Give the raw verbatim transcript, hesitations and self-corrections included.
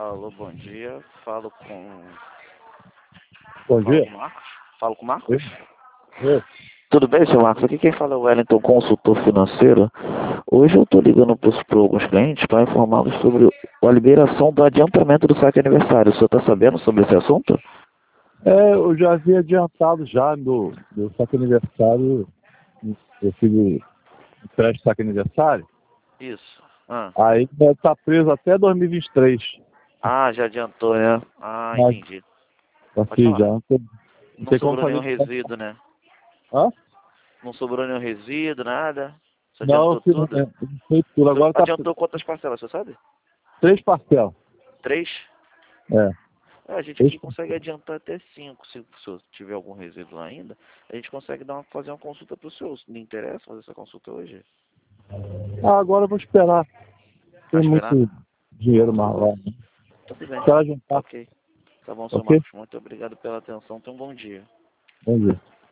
Alô, bom dia. Falo com. Bom Falo dia. com o Marcos? Falo com o Marcos? Oi. Tudo bem, seu Marcos? Aqui quem fala é o Wellington, consultor financeiro. Hoje eu estou ligando para alguns clientes para informá-los sobre a liberação do adiantamento do saque aniversário. O senhor está sabendo sobre esse assunto? É, eu já havia adiantado já no meu saque aniversário, eu fiz o crédito saque aniversário, Isso. Ah, aí está preso até dois mil e vinte e três. ah já adiantou, né? Ah, Mas, entendi. Pode assim, já falar. não tem, não Não tem como sobrou nenhum fazer. resíduo, né? Hã? Não sobrou nenhum resíduo, nada? Você Não, eu adiantou fiz, tudo? é, eu fiz tudo. Você Agora está adiantou quantas parcelas, você sabe? três parcelas. Três? É, É, a gente três aqui consegue adiantar até cinco, se o senhor tiver algum resíduo lá ainda. A gente consegue dar uma, fazer uma consulta para o senhor. Não interessa fazer essa consulta hoje? Ah, agora eu vou esperar. Vai Tem esperar? muito dinheiro mais lá. Né? Tudo bem. Esperar juntar. Ok. Tá bom, senhor Ok? Marcos. Muito obrigado pela atenção. Tenha um bom dia. Bom dia.